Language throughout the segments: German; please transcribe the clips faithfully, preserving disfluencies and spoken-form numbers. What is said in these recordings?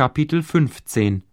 Kapitel fünfzehn.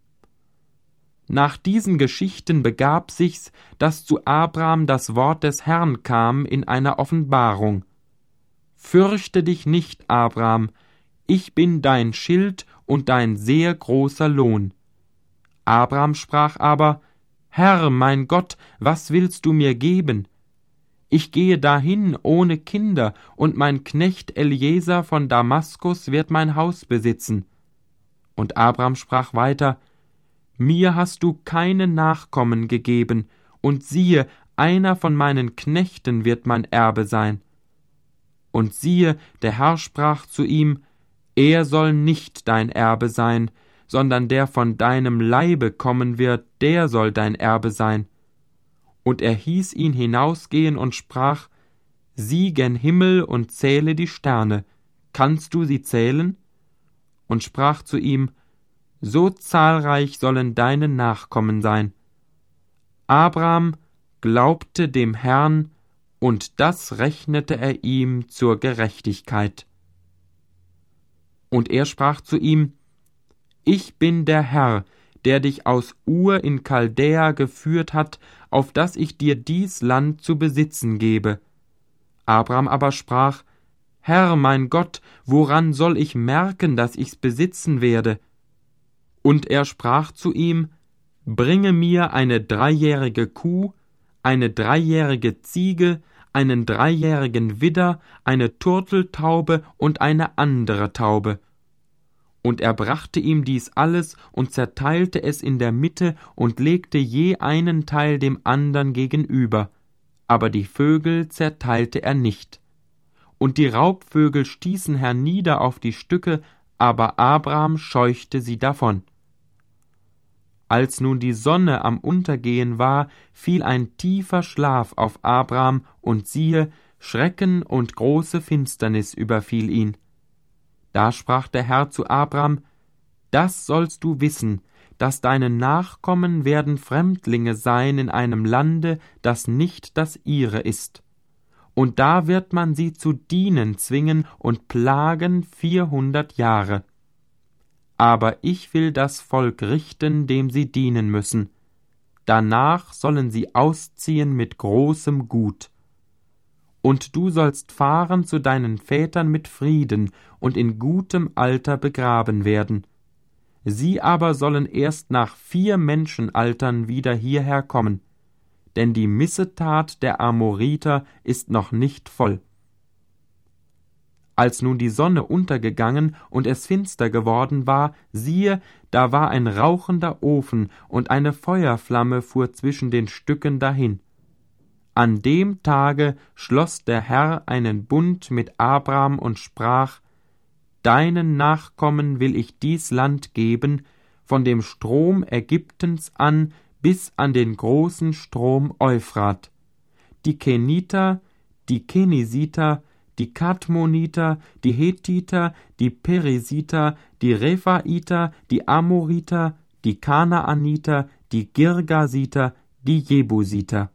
Nach diesen Geschichten begab sich's, dass zu Abram das Wort des Herrn kam in einer Offenbarung. Fürchte dich nicht, Abram, ich bin dein Schild und dein sehr großer Lohn. Abram sprach aber: Herr, mein Gott, was willst du mir geben? Ich gehe dahin ohne Kinder, und mein Knecht Eliezer von Damaskus wird mein Haus besitzen. Und Abram sprach weiter: Mir hast du keine Nachkommen gegeben, und siehe, einer von meinen Knechten wird mein Erbe sein. Und siehe, der Herr sprach zu ihm: Er soll nicht dein Erbe sein, sondern der von deinem Leibe kommen wird, der soll dein Erbe sein. Und er hieß ihn hinausgehen und sprach: Sieh gen Himmel und zähle die Sterne, kannst du sie zählen? Und sprach zu ihm: So zahlreich sollen deine Nachkommen sein. Abram glaubte dem Herrn, und das rechnete er ihm zur Gerechtigkeit. Und er sprach zu ihm: Ich bin der Herr, der dich aus Ur in Chaldäa geführt hat, auf dass ich dir dies Land zu besitzen gebe. Abram aber sprach: Herr, mein Gott, woran soll ich merken, dass ich's besitzen werde? Und er sprach zu ihm: Bringe mir eine dreijährige Kuh, eine dreijährige Ziege, einen dreijährigen Widder, eine Turteltaube und eine andere Taube. Und er brachte ihm dies alles und zerteilte es in der Mitte und legte je einen Teil dem andern gegenüber, aber die Vögel zerteilte er nicht. Und die Raubvögel stießen hernieder auf die Stücke, aber Abram scheuchte sie davon. Als nun die Sonne am Untergehen war, fiel ein tiefer Schlaf auf Abram, und siehe, Schrecken und große Finsternis überfiel ihn. Da sprach der Herr zu Abram: Das sollst du wissen, dass deine Nachkommen werden Fremdlinge sein in einem Lande, das nicht das ihre ist. Und da wird man sie zu dienen zwingen und plagen vierhundert Jahre. Aber ich will das Volk richten, dem sie dienen müssen. Danach sollen sie ausziehen mit großem Gut. Und du sollst fahren zu deinen Vätern mit Frieden und in gutem Alter begraben werden. Sie aber sollen erst nach vier Menschenaltern wieder hierher kommen, denn die Missetat der Amoriter ist noch nicht voll. Als nun die Sonne untergegangen und es finster geworden war, siehe, da war ein rauchender Ofen, und eine Feuerflamme fuhr zwischen den Stücken dahin. An dem Tage schloss der Herr einen Bund mit Abram und sprach: Deinen Nachkommen will ich dies Land geben, von dem Strom Ägyptens an bis an den großen Strom Euphrat. Die Keniter, die Kenisiter, die Kadmoniter, die Hethiter, die Perisiter, die Rephaiter, die Amoriter, die Kanaaniter, die Girgasiter, die Jebusiter.